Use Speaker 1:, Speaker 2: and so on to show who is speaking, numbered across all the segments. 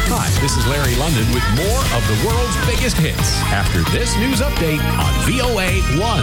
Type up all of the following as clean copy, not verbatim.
Speaker 1: Hi, this is Larry London with more of the world's biggest hits after this news update on VOA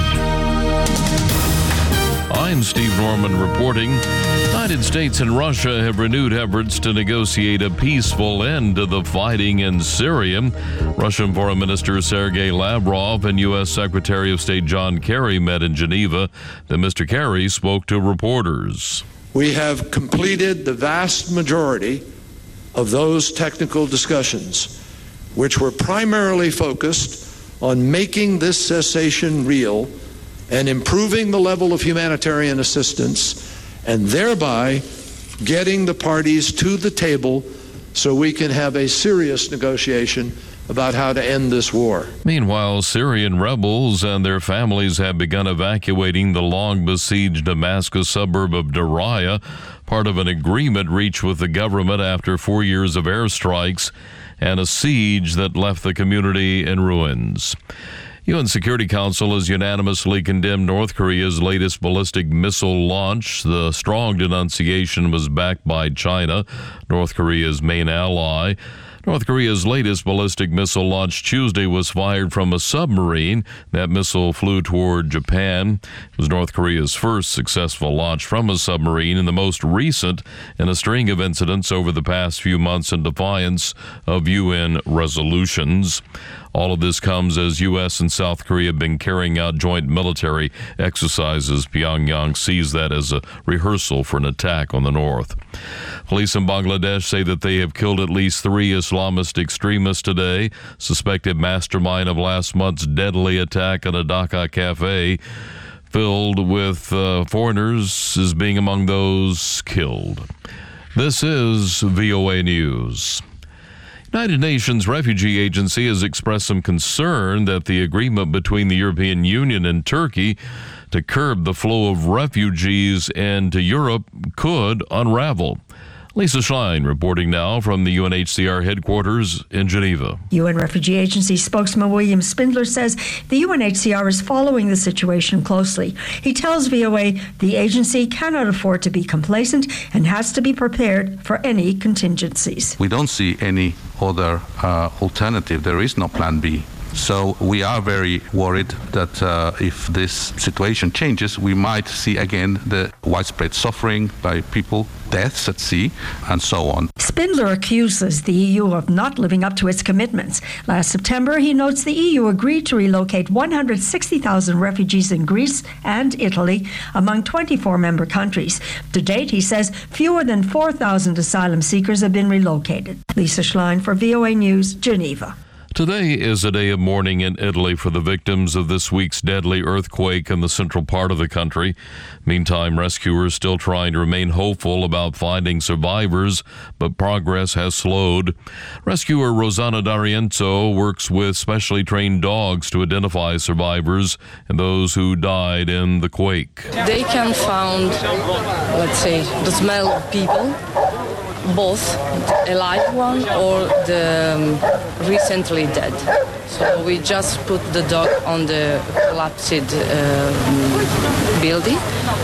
Speaker 1: 1.
Speaker 2: I'm Steve Norman reporting. United States and Russia have renewed efforts to negotiate a peaceful end to the fighting in Syria. Russian Foreign Minister Sergei Lavrov and U.S. Secretary of State John Kerry met in Geneva. Then Mr. Kerry spoke to reporters.
Speaker 3: We have completed the vast majority of those technical discussions, which were primarily focused on making this cessation real and improving the level of humanitarian assistance, and thereby getting the parties to the table so we can have a serious negotiation about how to end this war.
Speaker 2: Meanwhile, Syrian rebels and their families have begun evacuating the long-besieged Damascus suburb of Daraya, part of an agreement reached with the government after 4 years of airstrikes and a siege that left the community in ruins. UN Security Council has unanimously condemned North Korea's latest ballistic missile launch. The strong denunciation was backed by China, North Korea's main ally. North Korea's latest ballistic missile launch Tuesday was fired from a submarine. That missile flew toward Japan. It was North Korea's first successful launch from a submarine and the most recent in a string of incidents over the past few months in defiance of UN resolutions. All of this comes as U.S. and South Korea have been carrying out joint military exercises. Pyongyang sees that as a rehearsal for an attack on the North. Police in Bangladesh say that they have killed at least 3 Islamist extremists today. Suspected mastermind of last month's deadly attack at a Dhaka cafe filled with foreigners is being among those killed. This is VOA News. United Nations Refugee Agency has expressed some concern that the agreement between the European Union and Turkey to curb the flow of refugees into Europe could unravel. Lisa Schlein reporting now from the UNHCR headquarters in Geneva.
Speaker 4: UN Refugee Agency spokesman William Spindler says the UNHCR is following the situation closely. He tells VOA the agency cannot afford to be complacent and has to be prepared for any contingencies.
Speaker 5: We don't see any other alternative. There is no plan B. So we are very worried that if this situation changes, we might see again the widespread suffering by people, deaths at sea, and so on.
Speaker 4: Spindler accuses the EU of not living up to its commitments. Last September, he notes the EU agreed to relocate 160,000 refugees in Greece and Italy among 24 member countries. To date, he says, fewer than 4,000 asylum seekers have been relocated. Lisa Schlein for VOA News, Geneva.
Speaker 2: Today is a day of mourning in Italy for the victims of this week's deadly earthquake in the central part of the country. Meantime, rescuers still trying to remain hopeful about finding survivors, but progress has slowed. Rescuer Rosanna D'Arienzo works with specially trained dogs to identify survivors and those who died in the quake.
Speaker 6: They can find, let's say, the smell of people, both a live one or the recently dead. So we just put the dog on the collapsed building.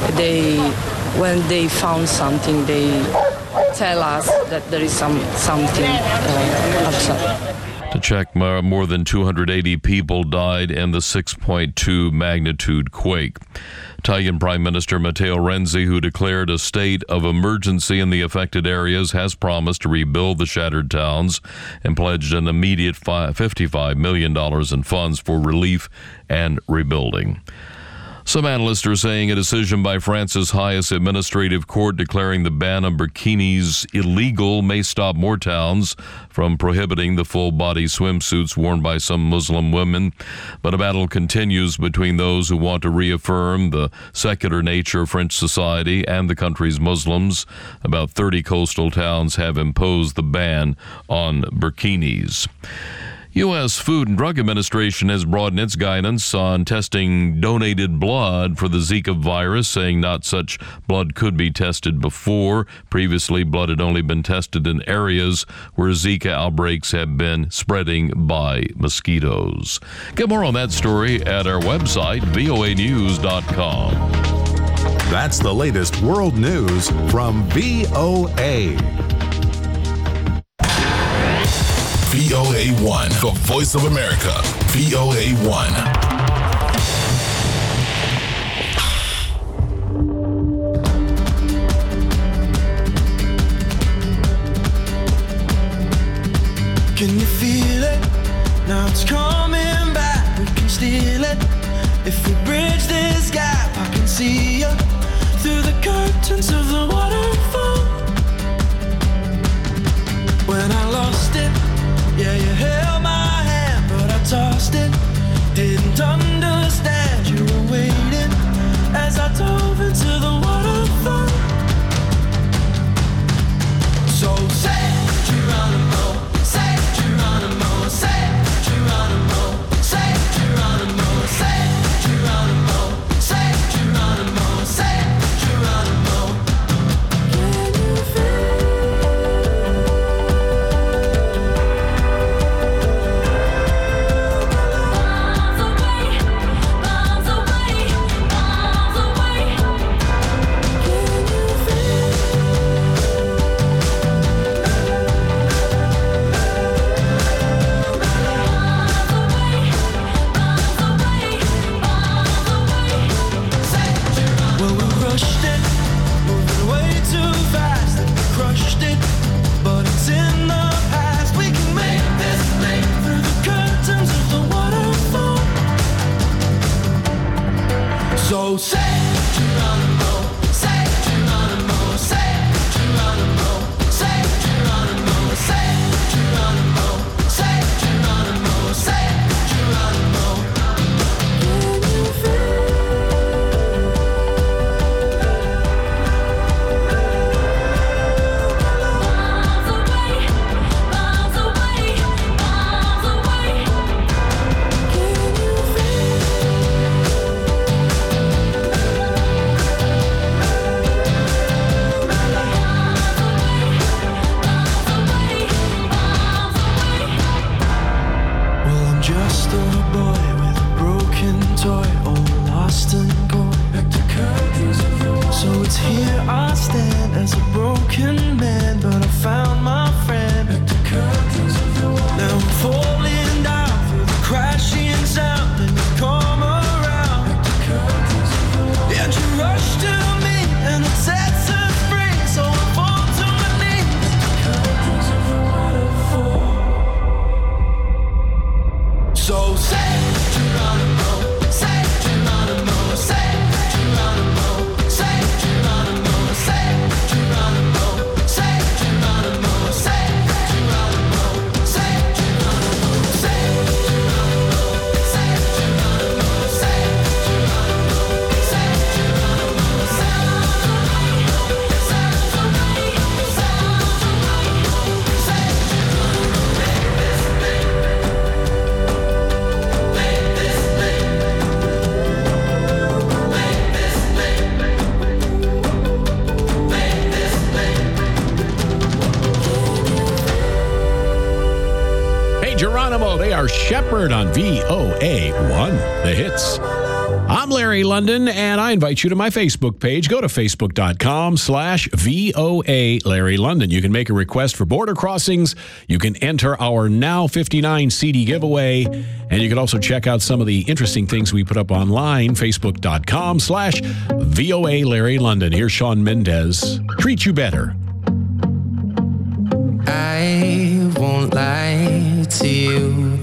Speaker 6: When they found something, they tell us that there is something outside.
Speaker 2: To check, more than 280 people died in the 6.2 magnitude quake. Italian Prime Minister Matteo Renzi, who declared a state of emergency in the affected areas, has promised to rebuild the shattered towns and pledged an immediate $55 million in funds for relief and rebuilding. Some analysts are saying a decision by France's highest administrative court declaring the ban on bikinis illegal may stop more towns from prohibiting the full-body swimsuits worn by some Muslim women. But a battle continues between those who want to reaffirm the secular nature of French society and the country's Muslims. About 30 coastal towns have imposed the ban on bikinis. U.S. Food and Drug Administration has broadened its guidance on testing donated blood for the Zika virus, saying not such blood could be tested before. Previously, blood had only been tested in areas where Zika outbreaks have been spreading by mosquitoes. Get more on that story at our website, voanews.com.
Speaker 1: That's the latest world news from VOA.
Speaker 7: VOA1, the voice of America. VOA1.
Speaker 8: Can you feel it? Now it's coming back. We can steal it. If we bridge this gap, I can see you through the curtains of the waterfall. When I lost it, yeah, you held my hand, but I tossed it. Didn't understand you were waiting as I dove into the waterfall. So say Geronimo. Say Geronimo, say Geronimo, say Geronimo, say Geronimo, say Geronimo, say Geronimo. Can you feel? Bombs away, bombs away, bombs away. Can you feel? Well, we rushed it, moving way too fast, and we crushed it, but it's in the past. We can make this leap through the curtains of the waterfall. So say Geronimo, say Geronimo, say Geronimo, say Geronimo, say Geronimo, say Geronimo, say Geronimo. Can you feel? Bombs away, bombs away, bombs away. Can you Well, I'm just a boy with a broken toy, all lost and gone. So it's here I stand as a broken man, but I found my friend. Now I'm falling down through the crashing sound, and you come around. And you rush to me, and it sets us free. So I fall to my knees. So say Geronimo, say Geronimo, say Geronimo, say Geronimo, say Geronimo, say Geronimo, say Geronimo, say Geronimo, say Geronimo, say Geronimo, say Geronimo, say Geronimo,
Speaker 1: Hey, Geronimo, they are Shepherd on VOA1, the hits. I'm Larry London, and I invite you to my Facebook page. Go to facebook.com/VOA Larry London. You can make a request for Border Crossings. You can enter our Now 59 CD giveaway. And you can also check out some of the interesting things we put up online. Facebook.com/VOA Larry London. Here's Shawn Mendes. Treat You Better.
Speaker 9: I won't lie to you.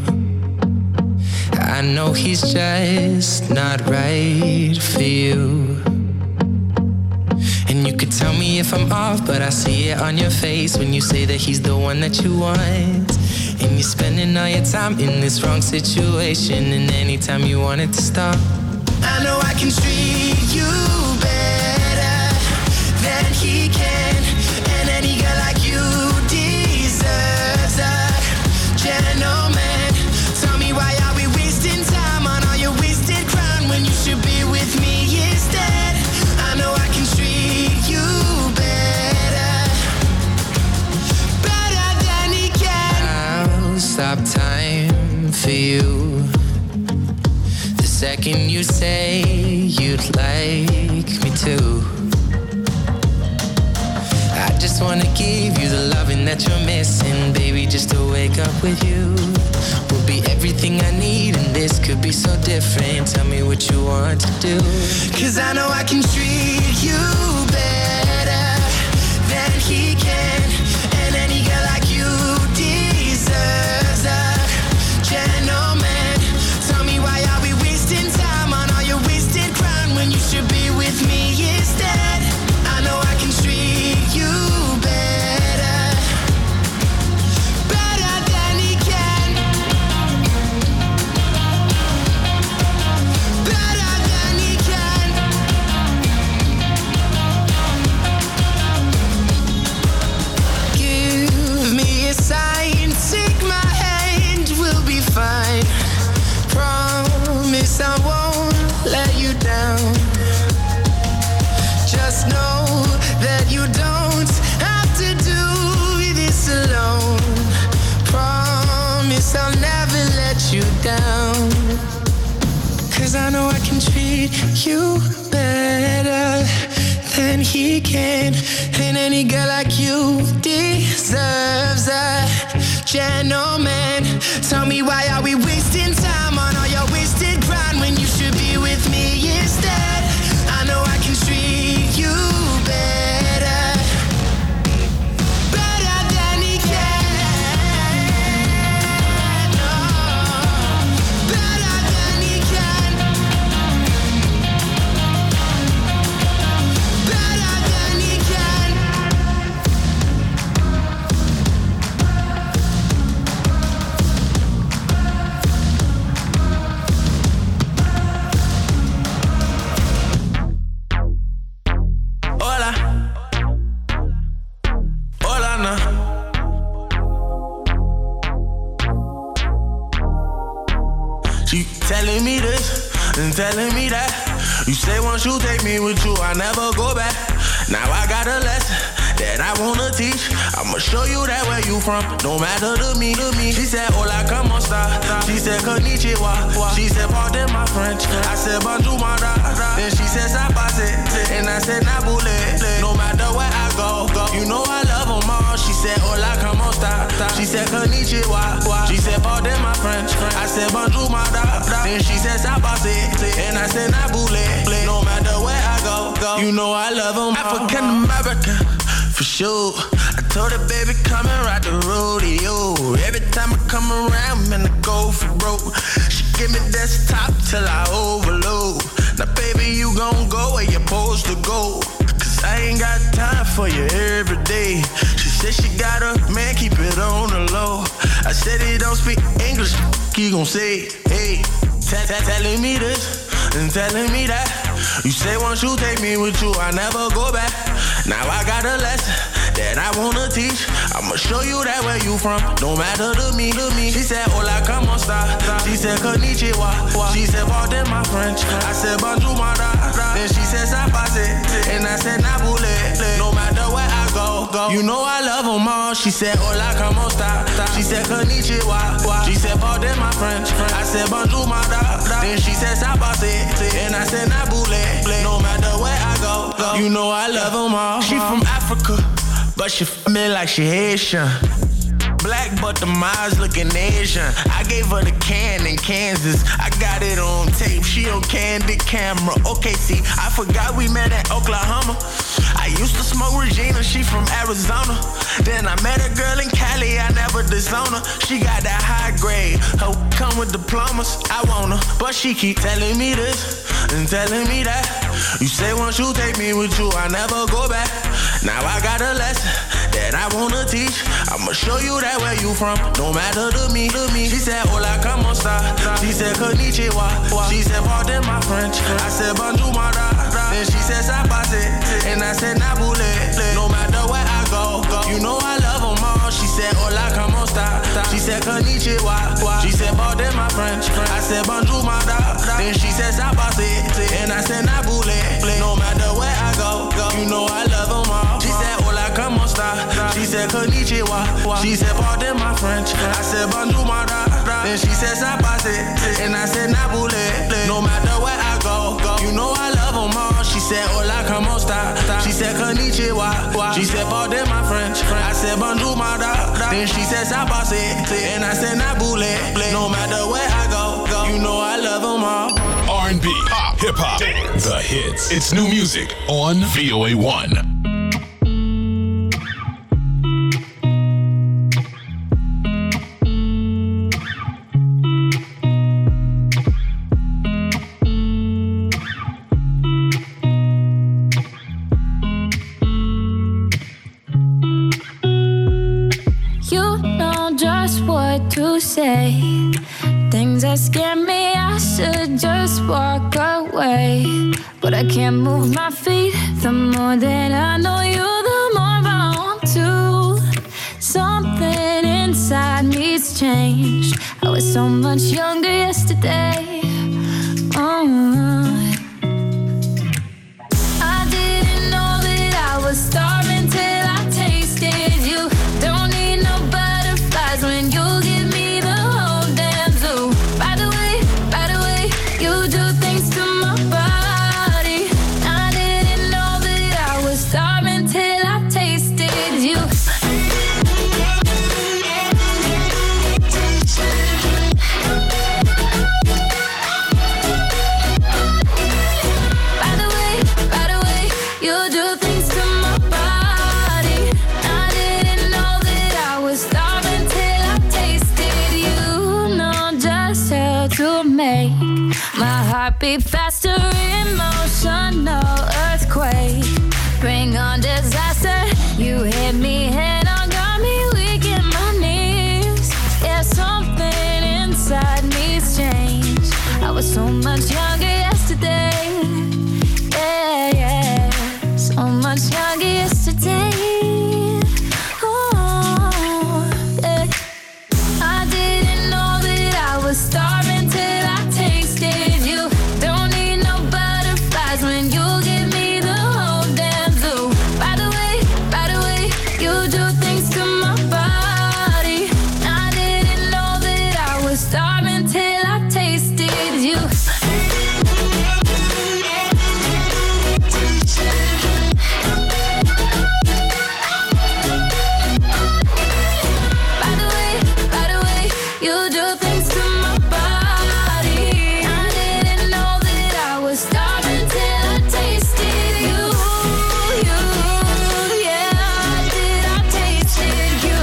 Speaker 9: I know he's just not right for you. And you could tell me if I'm off, but I see it on your face when you say that he's the one that you want. And you're spending all your time in this wrong situation, and anytime you want it to stop, I know I can treat you better than he can. And any girl like you deserves a gentleman. Tell me, why are we wasting time on all your wasted crown when you should be with me instead? I know I can treat you better, better than he can. I'll stop time for you the second you say you'd like me to. I just wanna give you the loving that you're missing, baby, just to wake wake up with you will be everything I need, and this could be so different. Tell me what you want to do, 'cause I know I can treat you better than he can, and any girl like you deserves a gentleman. Tell me, why are we wasting time on all your wasted crown when you should be with me instead? I know I can treat you better, better than he can, better than he can. Give me a sign, take my hand, we'll be fine. Promise I won't let you down. Just know that you don't have to do this alone. Promise I'll never let you down, 'cause I know I can treat you better than he can, and any girl like you deserves a gentleman. Tell me, why are we wasting time on all your wasted grind when you should be with me instead? I know I can treat you better, better than he can. Oh, better than he can, better than he can. Hola, hola, no. She telling me this and telling me that. You say once you take me with you, I never go back. Now I got a lesson that I wanna teach. I'ma show you that where you from don't matter to me. She said, hola, como esta? She said, konnichiwa. She said, pardon my French. I said, bonjour, mara. Then she said, sapase. And I said, nabule. No matter where I go, you know I love them all. She said, hola, como esta? She said, konnichiwa. She said, pardon my French. I said, bonjour, mara. Then she said, sapase. And I said, nabule. No matter where I go, you know I love them all. African American, for sure. I told her, baby, come and ride the rodeo. Every time I come around, man, I go for broke. She give me desktop till I overload. Now, baby, you gon' go where you're supposed to go, 'cause I ain't got time for you every day. She said she got a man, keep it on the low. I said he don't speak English, he gon' say, hey, telling me this and telling me that. You say once you take me with you, I never go back. Now I got a lesson that I wanna teach. I'ma show you that where you from don't matter to me. She said, hola, como esta? She said, konnichiwa. She said, pardon my French. I said, bonjour, mara. Then she said, sapase. And I said, nabule. No matter where I go, you know I love them all. She said, hola, como esta? She said, konnichiwa. She said, pardon my French. I said, bonjour, mara. Then she said, sapase. And I said, nabule. No matter where I go, you know I love them all. She from Africa, but she f me like she Haitian. Black but the eyes looking Asian. I gave her the can in Kansas. I got it on tape, she on candid camera. Okay, see, I forgot we met at Oklahoma. I used to smoke Regina, she from Arizona. Then I met a girl in Cali, I never disown her. She got that high grade, her come with diplomas. I want her, but she keep telling me this and telling me that. You say once you take me with you, I never go back. Now I got a lesson that I wanna teach. I'ma show you that where you from don't matter to me. She said, hola, como esta? She said, konnichiwa. She said, pardon my French. I said, bonjour, mara. Then she said, sapase. And I said, nabule. No matter where I go, you know I love them all. She said, hola, como esta? She said, konnichiwa. She said, pardon my French. I said, bonjour, mara. Then she said, sapase. And I said, nabule. No matter where I go, you know I love them all. She said, hola, como esta?
Speaker 10: She said konnichiwa. She said pardon my French. I said bonjour my da. Then she said sapase. And I said nabule. No matter where I go, you know I love them all. She said hola como esta. She said konnichiwa. She said pardon my French. I said bonjour my da. Then she said sapase. And I said nabule. No matter where I go, you know I love them all.
Speaker 7: R&B, pop, hip-hop, dance, the hits. It's new music on VOA1.
Speaker 11: To say things that scare me, I should just walk away. But I can't move my feet. The more that I know you, the more I want to. Something inside me's changed. I was so much younger yesterday. I didn't know that I was starving till I tasted you. Don't need no butterflies when you give me the whole damn zoo. By the way, you do things to my body. I didn't know that I was starving till I tasted you. By the way, you do things to my body. I didn't know that I was starving till I tasted you. Know just how to make my heart beat faster, emotional earthquake. Bring on disaster. You hit me head on, got me weak in my knees. Yeah, something inside me's changed. I was so much younger yesterday. Yeah, so much younger yesterday. Oh, yeah. I didn't know that I was starving till I tasted you. Don't need no butterflies when you give me the whole damn zoo. By the way, you do things to my body. I didn't know that I was starving till I tasted you. By the way, you do things to my body. I didn't know that I was starving till I tasted you. Yeah, I tasted you.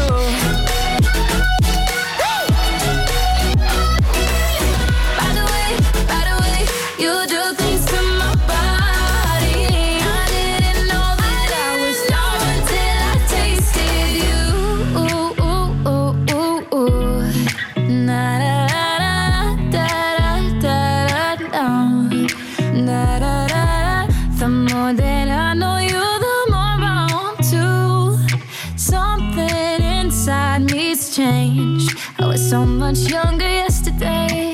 Speaker 11: By the way, you do things to my body. I didn't know that I was starving till I tasted you. Ooh, ooh, ooh, ooh, ooh. Na da da da da da da da da da. The more that I know you, the more I want to. Something inside me's changed. I was so much younger yesterday.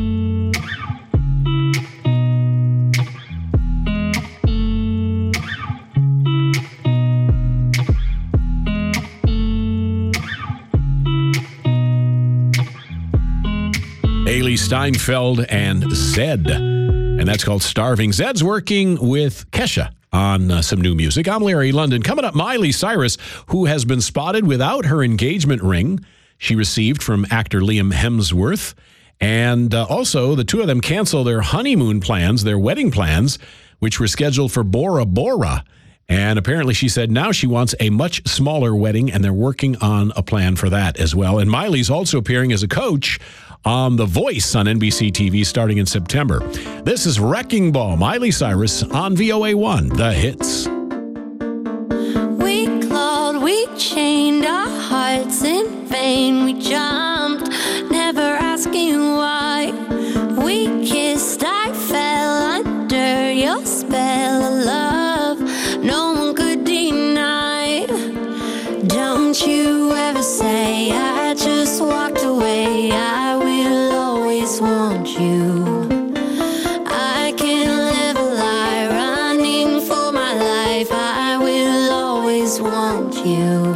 Speaker 1: Haley Steinfeld and Zed. And that's called Starving. Zed's working with Kesha on some new music. I'm Larry London. Coming up, Miley Cyrus, who has been spotted without her engagement ring she received from actor Liam Hemsworth. And also, the two of them cancel their honeymoon plans, their wedding plans, which were scheduled for Bora Bora. And apparently she said now she wants a much smaller wedding, and they're working on a plan for that as well. And Miley's also appearing as a coach on The Voice on NBC TV starting in September. This is Wrecking Ball, Miley Cyrus on VOA1, The Hits.
Speaker 11: We clawed, we chained our hearts in vain. We jumped, never asking why. We kissed, I fell under your spell of love. No one could deny. Don't you ever say I just walked away. I will always want you. I can't live a lie running for my life. I will always want you.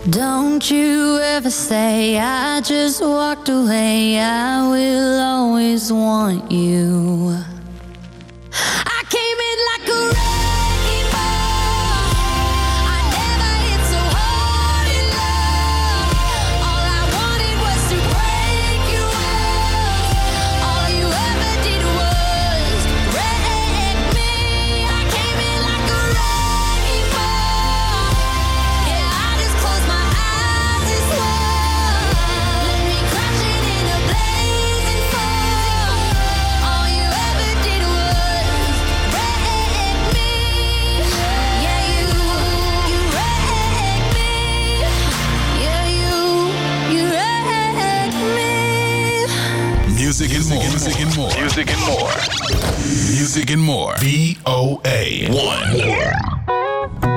Speaker 11: Don't you ever say I just walked away. I will always want you. I came in like a wrecking ball. I never hit so hard in love. All I wanted was to break you up. All you ever did was wreck me. I came in like a wrecking ball. Yeah, I just closed my eyes and swore. Let me crashing in a blazing fall. All you ever did was wreck me. Yeah, you wrecked me. Yeah, you wrecked me.
Speaker 7: Music and more. Music and more. Music and more. Music and more. VOA 1.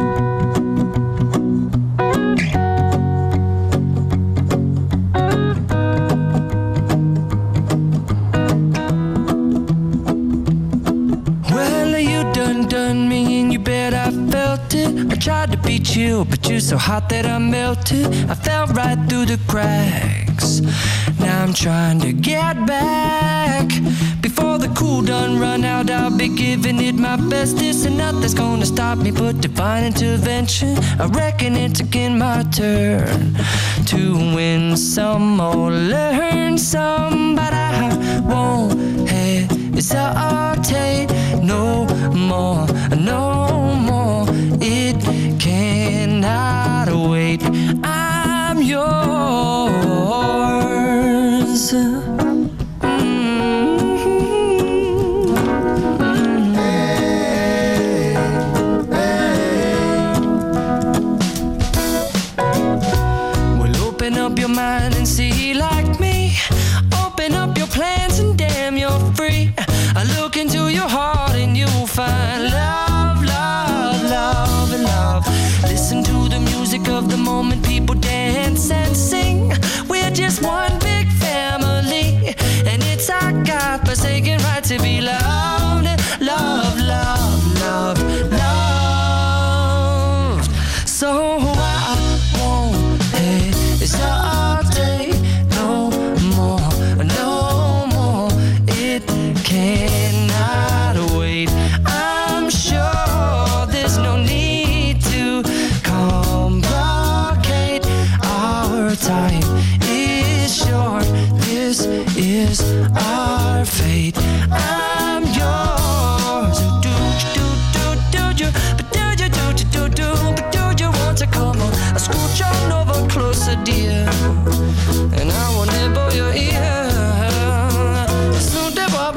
Speaker 8: Well, you done me and you bet I felt it. I tried to beat you, but you're so hot that I melted. I fell right through the cracks. Now I'm trying to get back. Before the cool done run out, I'll be giving it my best. This and nothing's gonna stop me but divine intervention. I reckon it's again my turn to win some or learn some, but I won't hesitate no more, no more. It cannot wait. I'm yours. Well, open up your mind and see like me. Open up your plans and damn, you're free. I look into your heart and you'll find love, love, love, and love. Listen to the music of the moment, people dance and sing. We're just one big family, and it's our God-forsaken right to be loved, love, love, love, loved. So I won't hesitate no more, no more. It cannot wait. I'm sure there's no need to complicate. Our time is short. This is our fate. I'm yours. Do you? But do you want to come on? I scooch on over closer, dear, and I will nibble your ear. So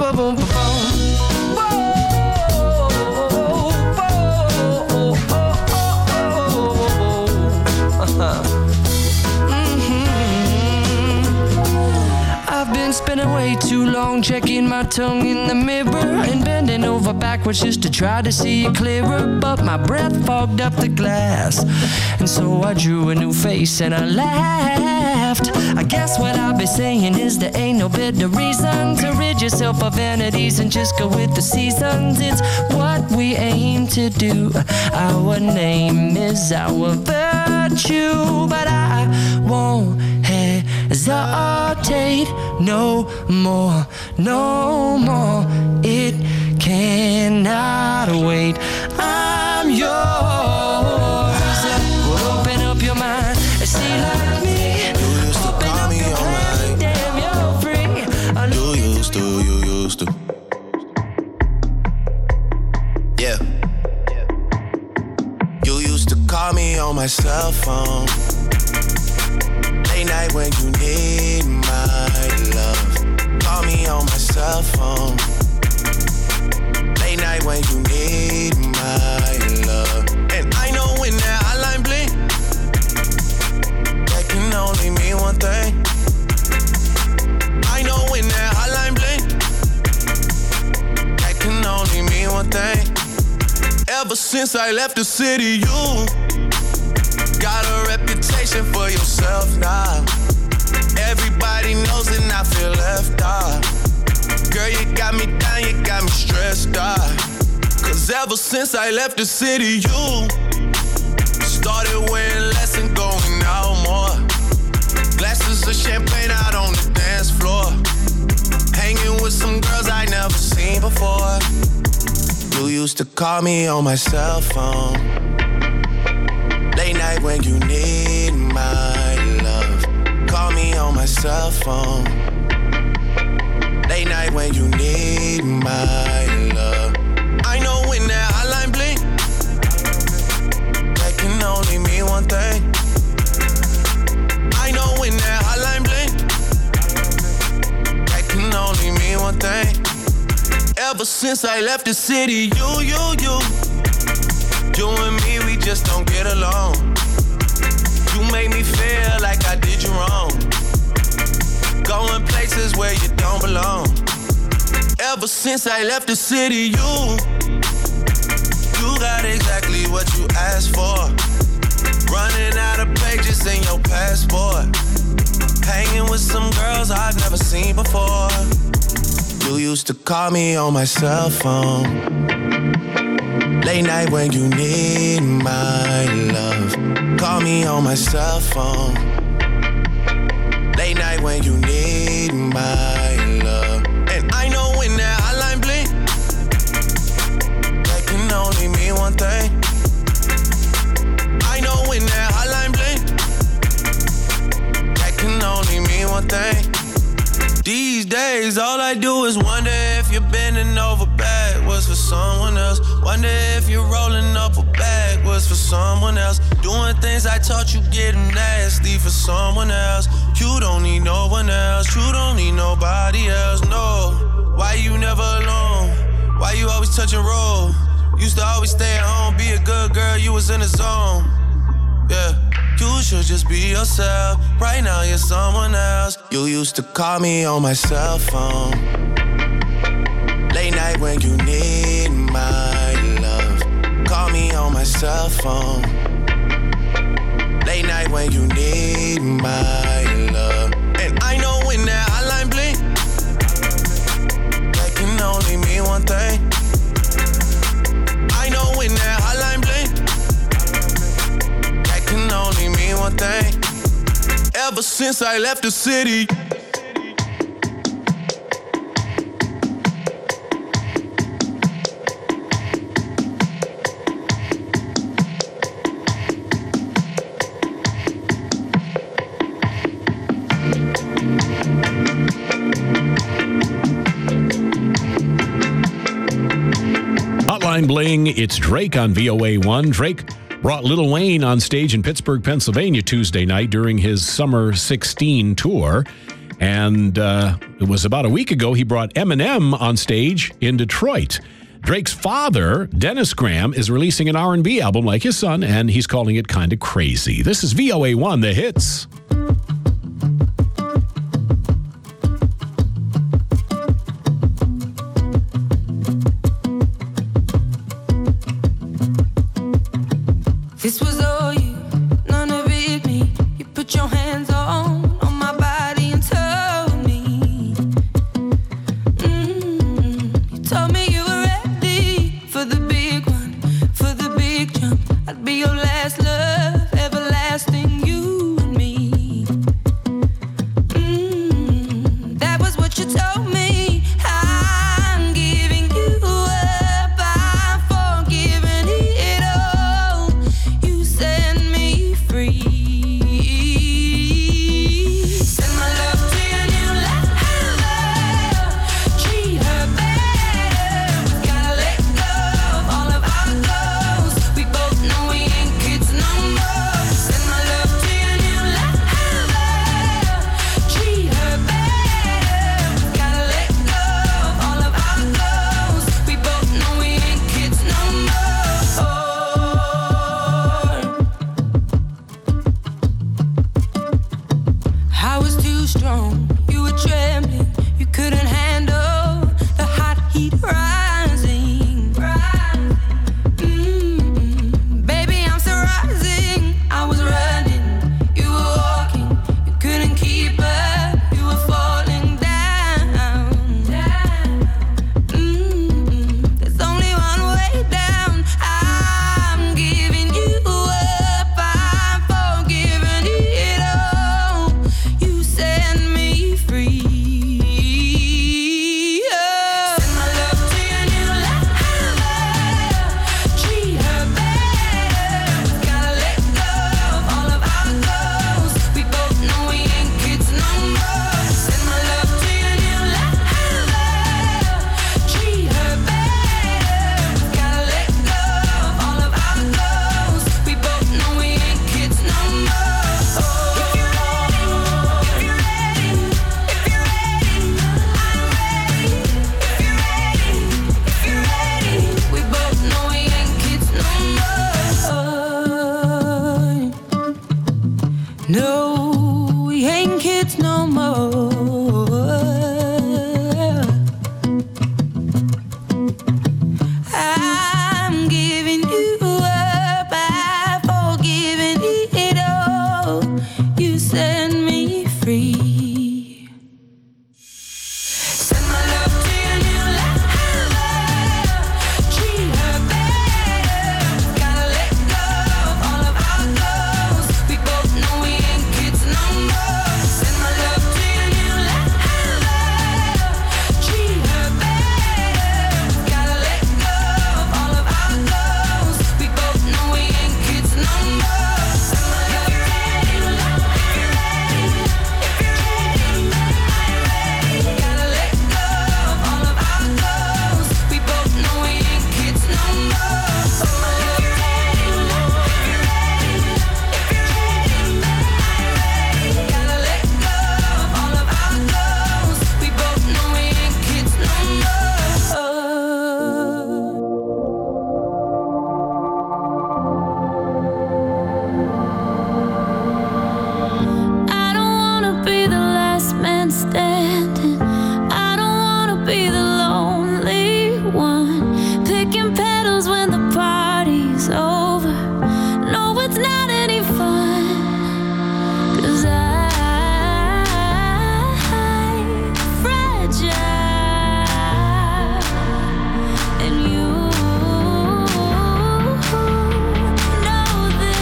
Speaker 8: I've been spending way too long checking my tongue in the mirror and bending over backwards just to try to see it clearer, but my breath fogged up the glass, and so I drew a new face and I laughed. I guess what I'll be saying is there ain't no better reason to rid yourself of vanities and just go with the seasons. It's what we aim to do. Our name is our virtue, but I won't hesitate no more, no more. It cannot wait. I'm yours. Well, open up your mind and see like me. Open up your mind, damn, you're free.
Speaker 12: You used to. Yeah. You used to call me on my cell phone. Late night when you need my love. Call me on my cell phone. Late night when you need my love. And I know when that hotline blink, that can only mean one thing. I know when that hotline blink, that can only mean one thing. Ever since I left the city, you got a reputation for yourself now. Everybody knows and I feel left out. Girl, you got me down, you got me stressed out. Cause ever since I left the city, you started wearing less and going used to call me on my cell phone. Late night when you need my love. Call me on my cell phone. Late night when you need my love. I know when that hotline blink, that can only mean one thing. I know when that hotline blink, that can only mean one thing. Ever since I left the city, you and me, we just don't get along. You make me feel like I did you wrong. Going places where you don't belong. Ever since I left the city, you got exactly what you asked for. Running out of pages in your passport. Hanging with some girls I've never seen before. You used to call me on my cell phone. Late night when you need my love. Call me on my cell phone. Late night when you need my love. And I know when that hotline blink, that can only mean one thing. I know when that hotline blink, that can only mean one thing. These days, all I do is wonder if you're bending over backwards for someone else. Wonder if you're rolling up or backwards for someone else. Doing things I taught you getting nasty for someone else. You don't need no one else. You don't need nobody else, no. Why you never alone? Why you always touch and roll? Used to always stay at home, be a good girl, you was in the zone. Yeah. You should just be yourself. Right now you're someone else. You used to call me on my cell phone. Late night when you need my love. Call me on my cell phone. Late night when you need my love. And I know when that hotline blink, that can only mean one thing. I know when that hotline blink, can only mean one thing. Ever since I left the city.
Speaker 1: Hotline Bling, it's Drake on VOA1. Drake brought Lil Wayne on stage in Pittsburgh, Pennsylvania Tuesday night during his Summer 16 tour. And it was about a week ago he brought Eminem on stage in Detroit. Drake's father, Dennis Graham, is releasing an R&B album like his son, and he's calling it Kinda Crazy. This is VOA1, The Hits.
Speaker 13: This was all you, none of it me. You put your hands on my body and told me. You told me you were ready for the big one, for the big jump. I'd be your last love, everlasting, you and me. That was what you told me. I'm giving you up, I'm forgiving it all. You set me free. Send my love to your new lover. Treat her better. We gotta let go of all of our goals. We both know we ain't kids no more. Send my love to your new lover. Treat her better. We gotta let go of all of our goals. We both know we ain't kids no more. I was too strong, you were trembling, you couldn't handle the hot heat rising. Baby, I'm still rising. I was running, you were walking, you couldn't keep up, you were falling down. There's only one way down. I'm giving you up, I'm forgiving it all. You set me free. No, we ain't kids no more. I'm giving you up, I've forgiven it all. You set me free. Send my love to your new lover. Treat her better. Gotta let go of all of our goals. We both know we ain't kids no more. Send my love to your new lover. Treat her better. Gotta let go of all of our goals. We both know we ain't kids no more. Send my love to your new lover. Gotta let go of all of our goals. We both know we ain't kids no more. Send my love to your new lover. Gotta let go of all of our goals. We both know we ain't kids no more. I don't wanna be the last man standing. I don't wanna be the lonely one, picking petals when the party's over. No, it's not any fun. 'Cause I'm fragile, and you know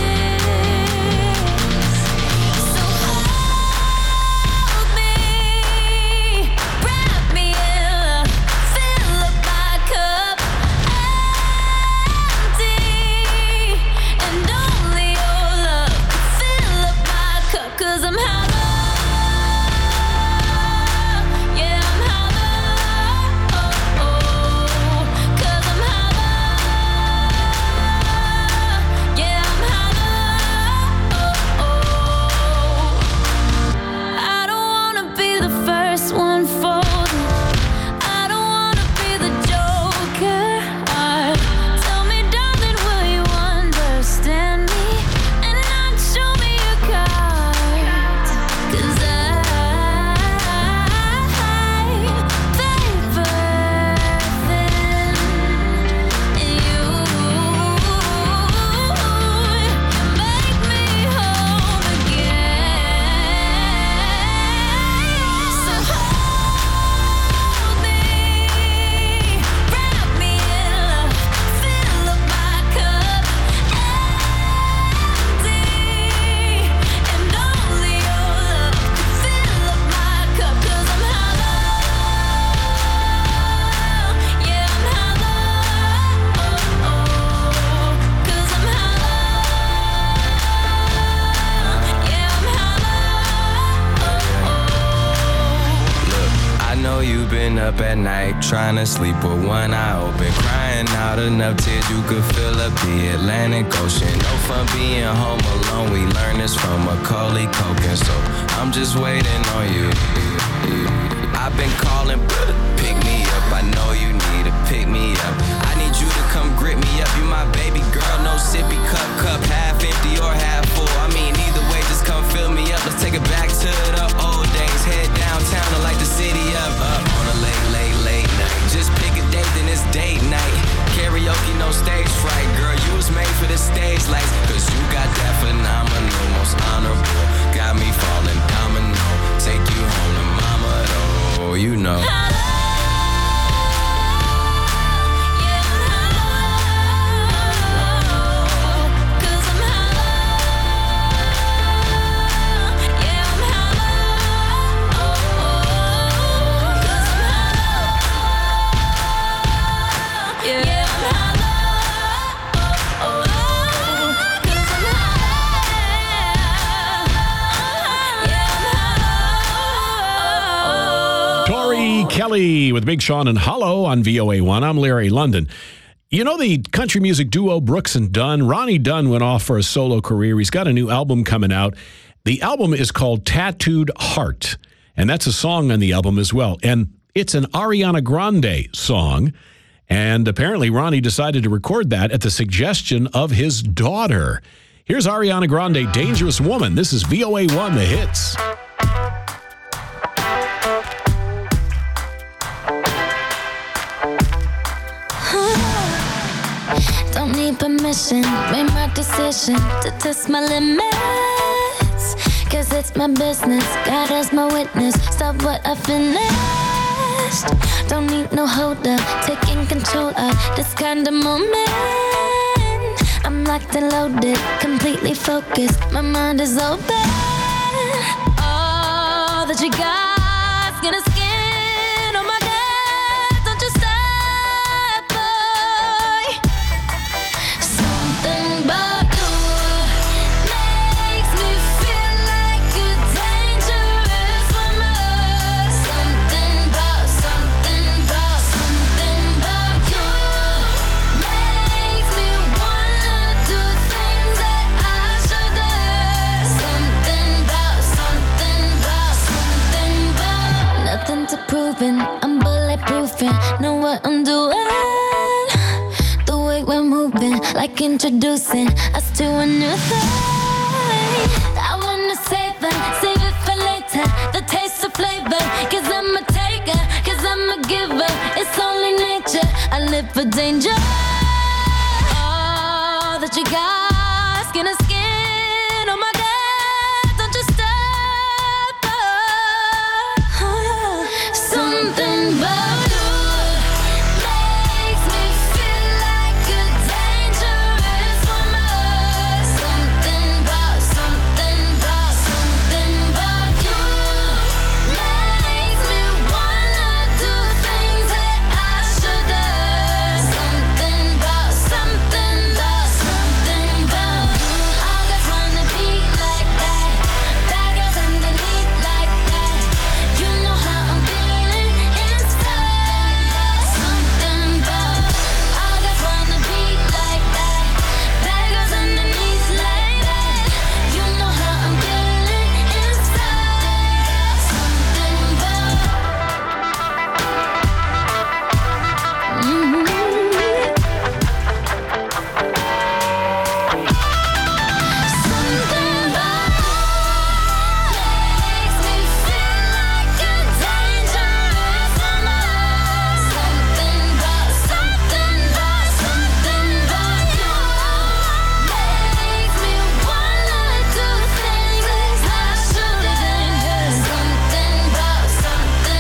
Speaker 13: this. So hold me, wrap me in love, fill up my cup, empty, and only your love can fill up my cup. 'Cause I'm hollow, yeah, I'm hollow, oh, oh. 'Cause I'm hollow, yeah, I'm hollow, oh, oh. I don't wanna be the first one folded. I don't wanna be the joker. Tell me, darling, will you understand me and not show me your cards? 'Cause
Speaker 9: up at night, trying to sleep with one eye open, crying out enough tears you could fill up the Atlantic Ocean. No fun being home alone, we learned this from Macaulay Culkin, so I'm just waiting on you. I've been calling, pick me up, I know you need to pick me up. I need you to come grip me up, you my baby girl, no sippy cup, half empty or half full. I mean, either way, just come fill me up. Let's take it back to the old days, head downtown to light the city up on a late night. Just pick a date, then it's date night. Karaoke, no stage fright, girl, you was made for the stage lights. 'Cause you got that phenomenal, most honorable, got me falling domino. Take you home to mama, though, you know.
Speaker 1: Kelly with Big Sean and Hollow on VOA1. I'm Larry London. You know the country music duo Brooks and Dunn? Ronnie Dunn went off for a solo career. He's got a new album coming out. The album is called Tattooed Heart, and that's a song on the album as well. And it's an Ariana Grande song, and apparently Ronnie decided to record that at the suggestion of his daughter. Here's Ariana Grande, Dangerous Woman. This is VOA1, The Hits.
Speaker 11: Don't need permission, made my decision to test my limits. Cause it's my business, God as my witness. Stop what I finished. Don't need no holder, taking control of this kind of moment. I'm locked and loaded, completely focused. My mind is open. All that you got, skin to skin. Oh my God, don't you stop, boy. Something about you makes me feel like a dangerous woman. Something about you makes me wanna do things that I shouldn't. Something about nothing to proving. I'm bulletproofing, know what I'm doing. The way we're moving, like introducing us to a new thing. I wanna save it for later. The taste of flavor, cause I'm a taker, cause I'm a giver. It's only nature, I live for danger. All that you got, skin to skin. Oh my God, don't you stop. Something about you makes me feel like a dangerous woman. Something about you makes me wanna do things that I shouldn't. Something about you. All girls wanna be like that. Bad girls underneath like that. You know how I'm feeling inside. Something about all girls wanna be like that. Bad girls underneath like that. You know how I'm feeling inside. Something about something about makes me feel like a dangerous woman. Something about you makes me wanna do things that I shouldn't. Something about you.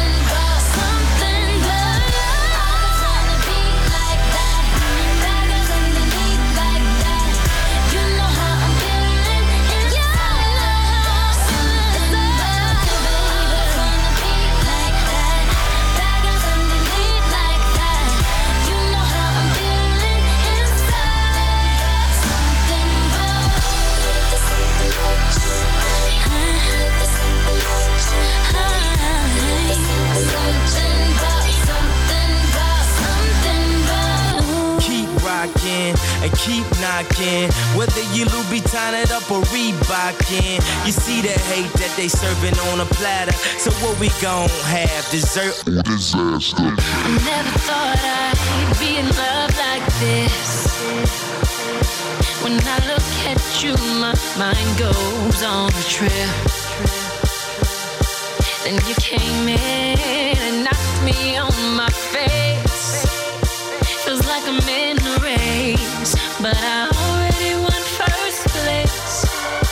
Speaker 11: All girls wanna be like that. Bad girls underneath like that. You know how I'm feeling inside. Something about you, baby. Wanna be like that. Bad girls underneath like that. You know how I'm feeling inside. Something about
Speaker 10: Keep rocking and keep knocking. Whether you Louboutin it up or Reebokin. You see the hate that they serving on a platter. So what we gon' have? Dessert or disaster?
Speaker 11: I never thought I'd be in love like this. When I look at you, my mind goes on a trip. Then you came in and knocked me on my face. Feels like I'm in a race, but I already won first place.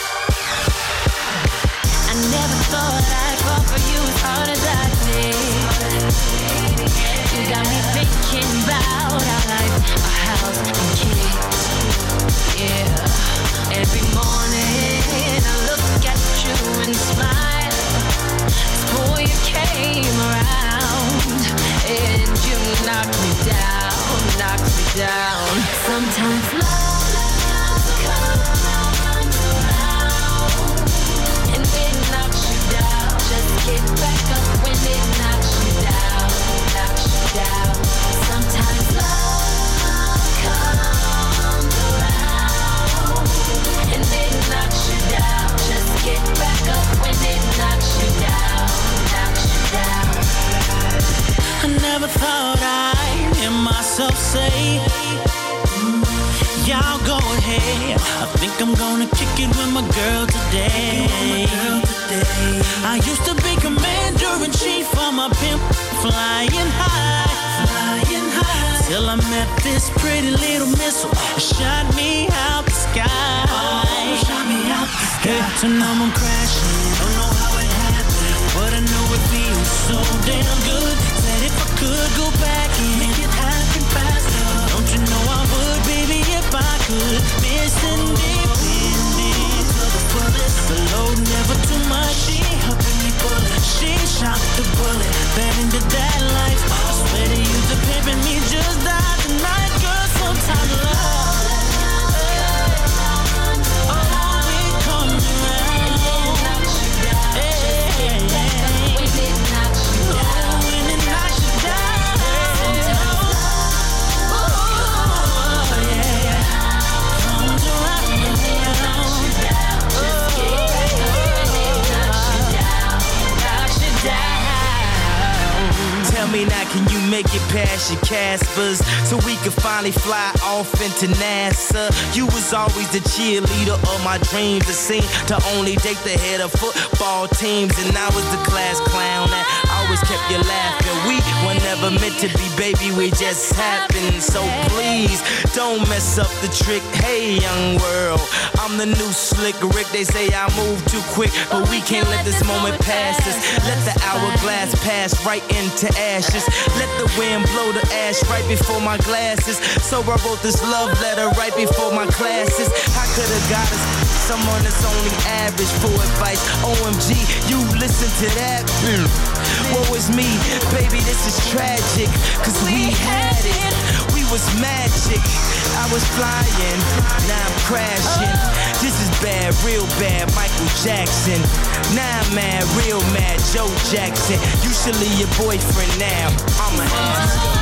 Speaker 11: I never thought I'd fall for you as hard as I did. You got me thinking about our life, our house and kids. Yeah, every morning I look at you and smile. Before you came around, and you knocked me down. Sometimes love comes around, and it knocks you down. Just get back up when it knocks you down. Sometimes love comes around, and it knocks you down. Just
Speaker 14: think I'm gonna kick it with my girl today. I used to be commander-in-chief of my pimp, flying high. Till I met this pretty little missile that shot me out the sky. Hey, so now I'm crashing, don't know how it happened, but I know it feels so damn good. Said if I could go back and make it happen faster, don't you know I would, baby, if I could. Missing independent of the bullet, the load never too much. She helping me pull it, she shot the bullet, fed into that life. I swear to you, the pimpin' me just died tonight, girl. Sometimes love. Tell me now, can you make it past your Caspers so we could finally fly off into NASA? You was always the cheerleader of my dreams. It seemed to only date the head of football teams, and I was the class clown that always kept you laughing. We were never meant to be, baby, we just happened. So please, don't mess up the trick. Hey, young world, I'm the new slick Rick. They say I move too quick, but we can't let this moment pass us. Let the hourglass pass right into ashes. Let the wind blow the ash right before my glasses. So I wrote this love letter right before my classes. I could have got us someone that's only average for advice. OMG, you listen to that? Woe is me, baby, this is tragic. Cause we had it, we was magic. I was flying, now I'm crashing. This is bad, real bad, Michael Jackson. Now I'm mad, real mad, Joe Jackson. You should leave your boyfriend now, I'm a ass.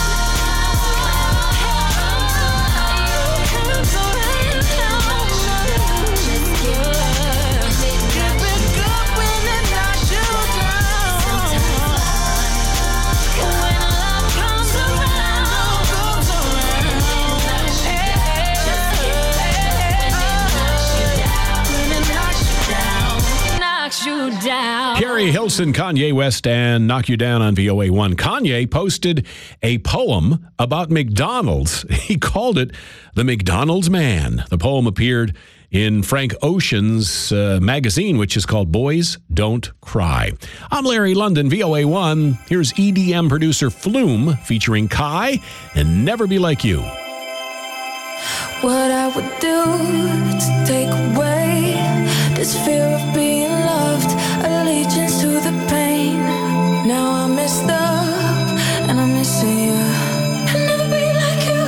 Speaker 1: Carrie Hilson, Kanye West, and Knock You Down on VOA1. Kanye posted a poem about McDonald's. He called it The McDonald's Man. The poem appeared in Frank Ocean's magazine, which is called Boys Don't Cry. I'm Larry London, VOA1. Here's EDM producer Flume featuring Kai and Never Be Like You.
Speaker 11: What I would do to take away this fear of being loved, allegiance to the pain. Now I'm messed up and I'm missing you. I'll never be like you.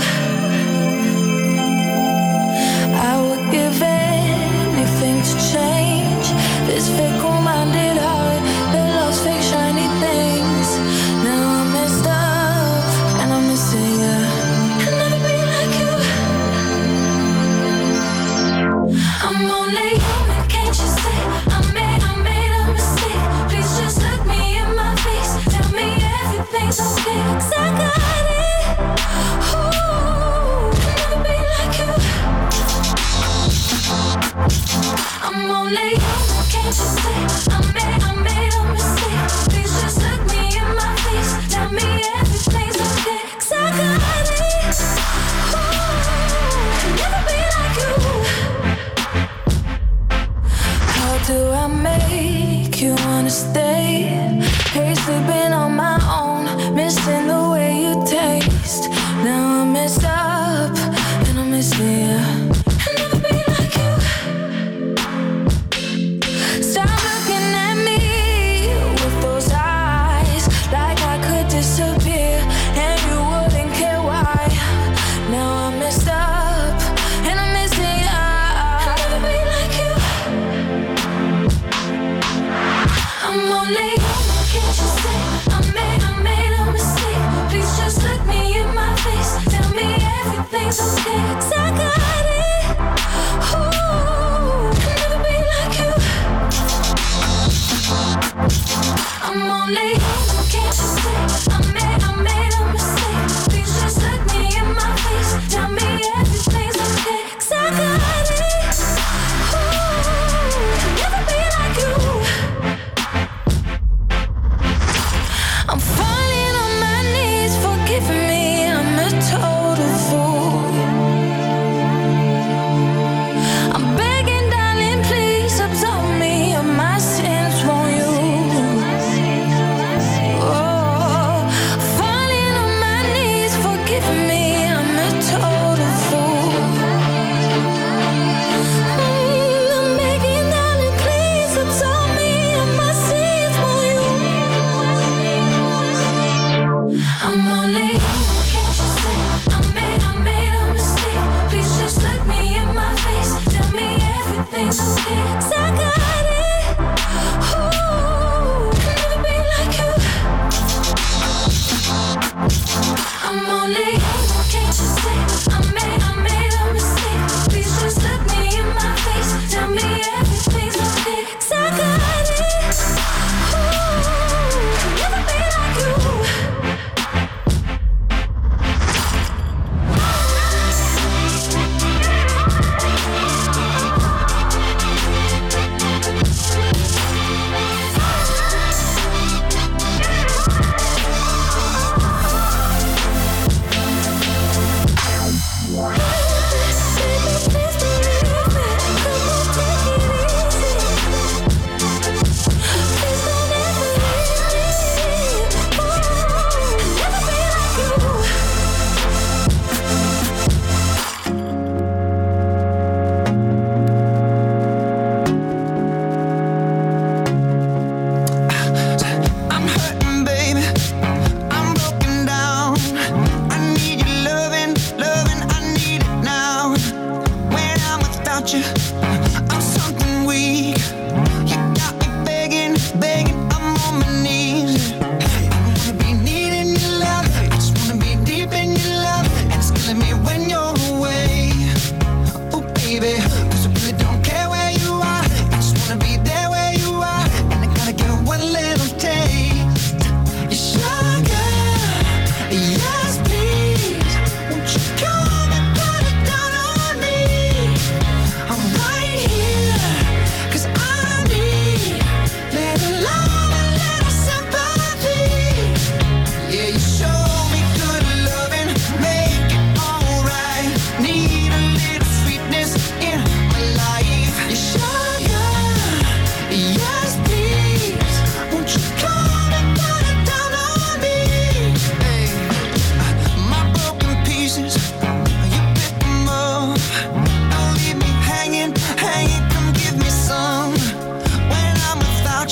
Speaker 11: I would give anything to change this fickle-minded heart that loves fake shiny things. Now I'm messed up and I'm missing you. I'll never be like you. I'm only human, can't you see? I made a mistake. Please just look me in my face. Tell me everything's okay. 'Cause I got it. Ooh, I'll never be like you. I'm only human, can't you see? I made a mistake. Please just look me in my face. Tell me everything's okay. 'Cause I got it. Ooh, I'll never be like you. How do I make you wanna stay? Hate sleeping on my own, missing the way you taste. Now I'm messed up and I'm missing you. I'll never be like you. Stop looking at me with those eyes, like I could disappear and you wouldn't care why. Now I'm messed up and I'm missing you. I'll never be like you. I'm only human, can't you see? I made a mistake. Please just look me in my face. Tell me everything's okay. 'Cause I got it. Ooh, I'll never be like you. I'm only human, can't you see? I made a mistake. Please just look me in my face. Tell me everything's okay. 'Cause I got it.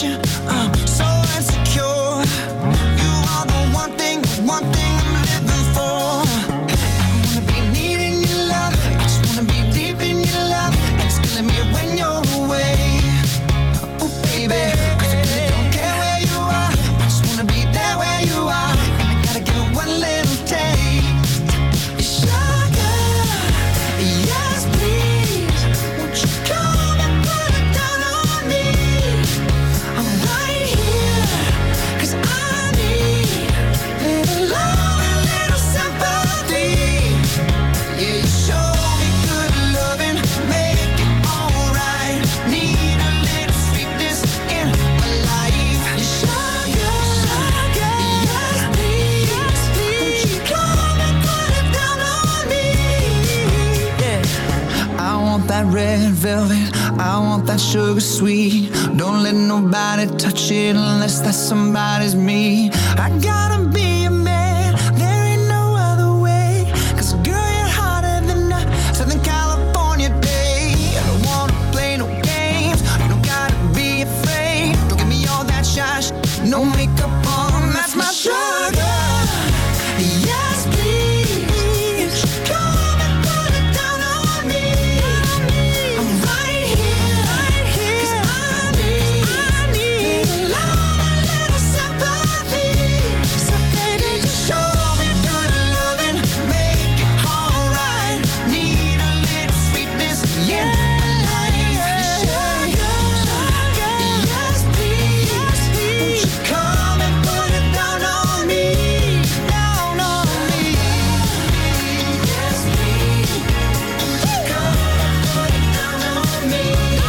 Speaker 8: without you, I'm so insecure. You are the one thing I'm living for. I wanna be needing your love, I just wanna be deep in your love. It's killing me when you're away. Oh baby, 'cause I really don't care where you are, I just wanna be there where you are. And I gotta get one little taste. Sugar, yes please, won't you come and put it down on me? I'm right here, 'cause I need little love and little sympathy. Yeah, you show me good loving, make it alright. Need a little sweetness in my life. Sugar, yes please, won't you come and put it down on me? Yeah, I want that red velvet, I want that sugar sweet. Don't let nobody touch it unless that somebody's me. I gotta be a man, there ain't no other way. 'Cause girl, you're hotter than a Southern California day. I don't wanna play no games, you don't gotta be afraid. Don't give me all that shy no makeup on, that's my sugar. Yes please, come and put it down on me. I'm right here, 'cause I need love and little sympathy. So baby, just show me good loving, make it alright. Need a little sweetness in my life. Sugar, yes please, won't you come and put it down on me? Down on me. Yes please, come and put it down on me.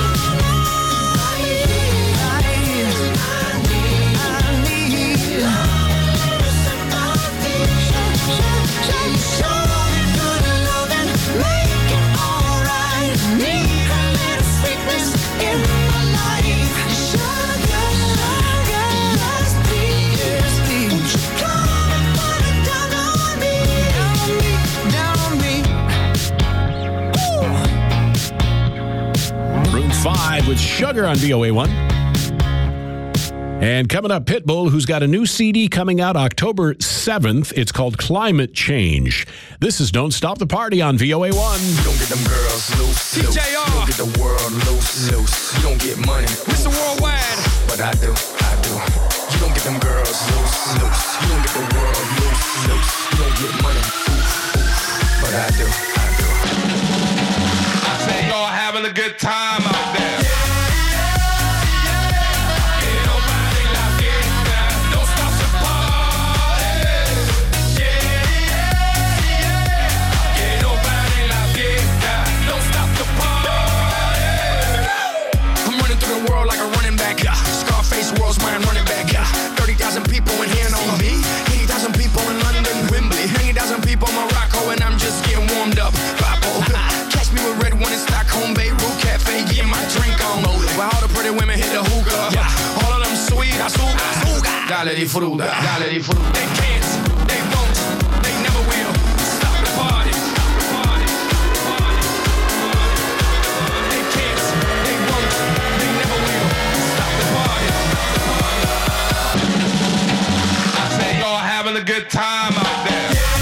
Speaker 1: Room 5 with Sugar on VOA1. And coming up, Pitbull, who's got a new CD coming out October 7th. It's called Climate Change. This is Don't Stop the Party on VOA1.
Speaker 15: You don't get them girls loose, loose. You don't get the world loose, loose. You don't get money, Mr. Worldwide. But I do. You don't get them girls loose, loose. You don't get the world loose, loose. You don't get money, but I do. I say y'all having a good time out there.
Speaker 10: World's mine running back. 30,000 people in here know me. 80,000 people in London, Wembley. 80,000 people in Morocco, and I'm just getting warmed up. Papo. Catch me with red one in Stockholm, Beirut Cafe, getting my drink on. While all the pretty women hit the hookah. All of them sweet, azúcar. Dale di fruta, dale di fruta. They can't, they won't, they never will stop the party. They can't, they won't, they never will stop the party. I say y'all having a good time out there.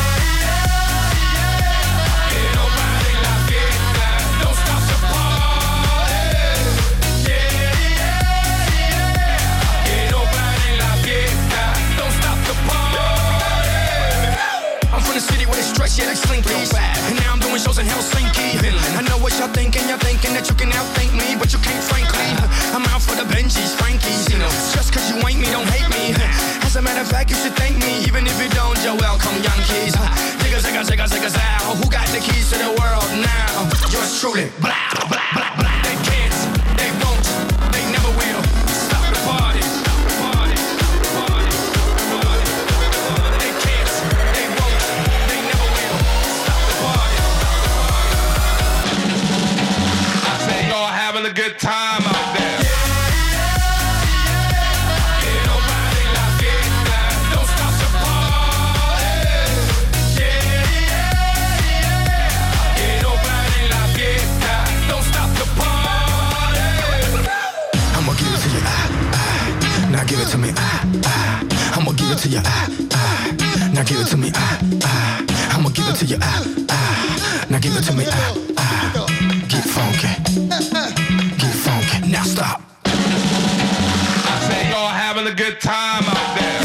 Speaker 10: Yeah, like Slinky. And now I'm doing shows in Helsinki. I know what y'all thinking that you can outthink me, but you can't, frankly. I'm out for the Benjis, Frankies. Just cause you ain't me, don't hate me. As a matter of fact, you should thank me, even if you don't. You're welcome, Yankees. Zigga, zow. Who got the keys to the world now? Yours truly. Blah, blah, blah, blah. They can't, they won't, they never will stop the party. Having a good time out there. Don't stop the party. Don't stop the party.
Speaker 15: give it to me, I'ma give it to you, Now give it to me, I'ma give it to you, Now give it to me, Get funky, get funky. Now stop.
Speaker 10: I say y'all having a good time out there.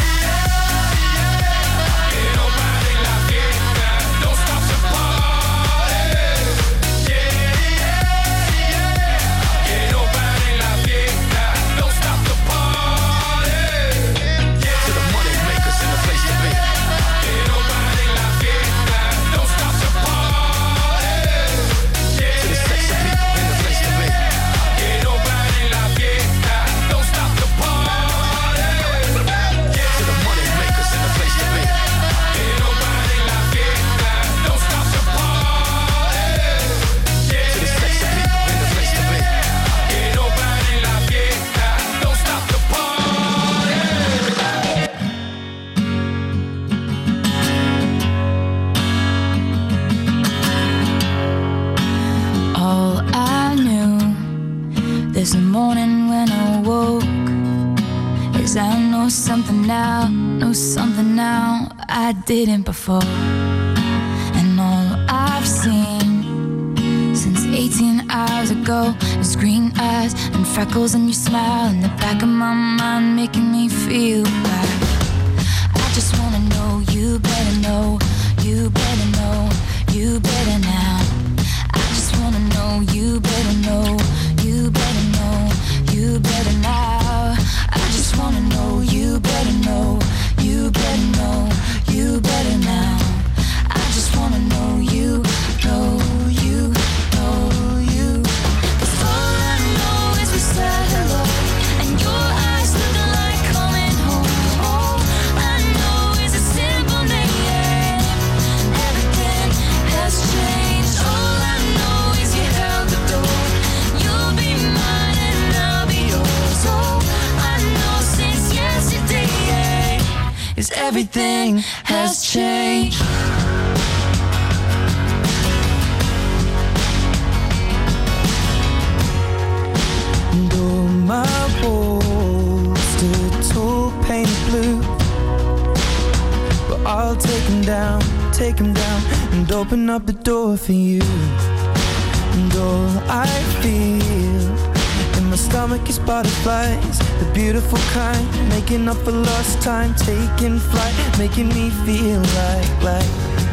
Speaker 11: This morning when I woke, 'cause I know something now I didn't before. And all I've seen since 18 hours ago is green eyes and freckles and your smile in the back of my mind, making me feel right. I just wanna know you better know, you better know, you better now. I just wanna know you better know, you better know, you better now. I just wanna know you better know, you better know, you better now. I just wanna know you, know you, know you. 'Cause all I know is we said hello, and your eyes looking like coming home. All I know is a simple name. Everything has changed. All I know is you held the door. You'll be mine and I'll be yours. All I know since yesterday is everything has changed.
Speaker 8: And all my walls stood tall, painted blue, but I'll take them down, and open up the door for you. And all I feel in my stomach is butterflies, the beautiful kind, making up for lost time, taking flight, making me feel like